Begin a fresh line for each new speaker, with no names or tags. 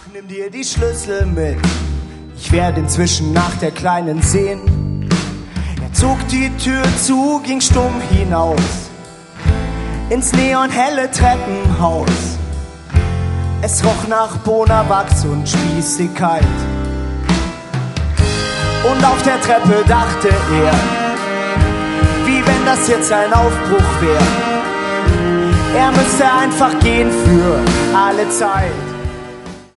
nimm dir die Schlüssel mit. Ich werde inzwischen nach der Kleinen sehen. Er zog die Tür zu, ging stumm hinaus ins neonhelle Treppenhaus. Es roch nach Bonawachs und Spießigkeit. Und auf der Treppe dachte er, wie wenn das jetzt ein Aufbruch wäre. Er müsste einfach gehen für alle Zeit.